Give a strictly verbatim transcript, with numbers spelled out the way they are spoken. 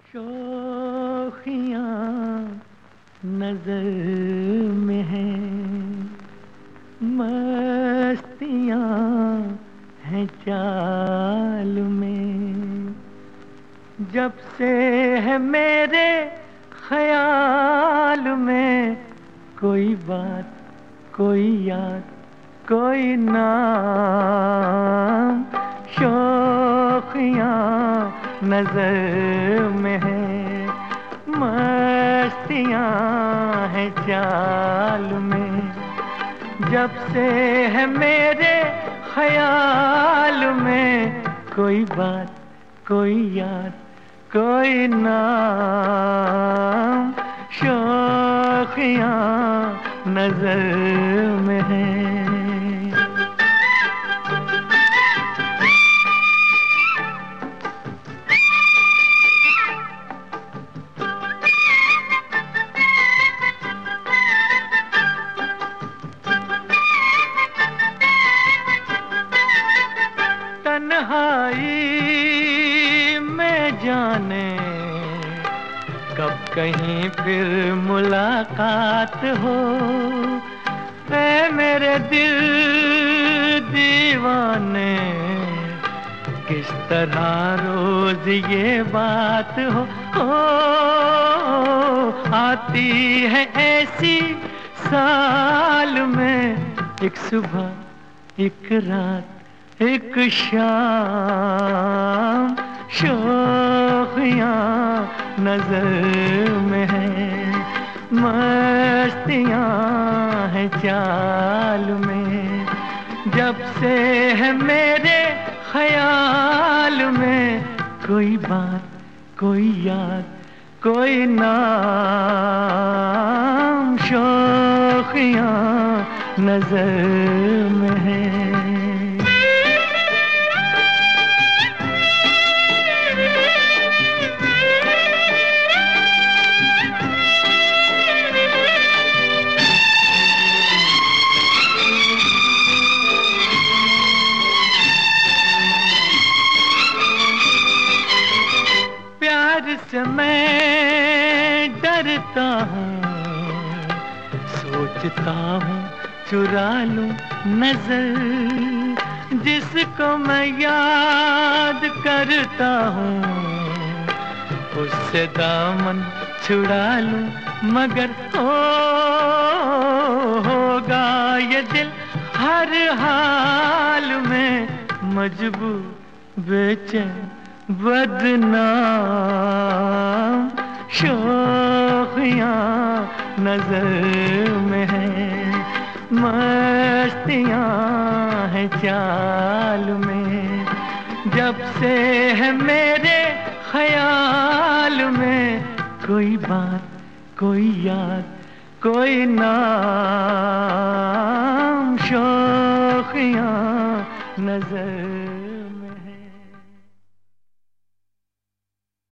शोखियाँ नजर में हैं, मस्तियाँ हैं चाल में। जब से है मेरे ख्याल में कोई बात, कोई याद, कोई नाम, शोखियाँ नजर में है, मस्तियाँ हैं चाल में। जब से है मेरे ख्याल में कोई बात, कोई याद, कोई नाम, शोखियाँ नजर में है। तन्हाई में जाने कब कहीं फिर मुलाकात हो, ऐ मेरे दिल दीवाने, किस तरह रोज ये बात हो। ओ, आती है ऐसी साल में, एक सुबह, एक रात, एक शाम, शोखियाँ नजर में है, मस्तियाँ हैं चाल में। जब से है मेरे ख्याल में कोई बात, कोई याद, कोई नाम, शोखियाँ नजर में है। प्यार से मैं डरता हूँ, सोचता हूँ चुरा लूं नजर, जिसको मैं याद करता हूँ उससे दामन छुड़ा लूं, मगर ओ होगा ये दिल हर हाल में मजबूर, बेचैन, बदनाम, शोखियाँ नजर में है, मस्तियाँ हैं चाल में। जब से है मेरे ख्याल में कोई बात, कोई याद, कोई नाम, शोखियाँ नजर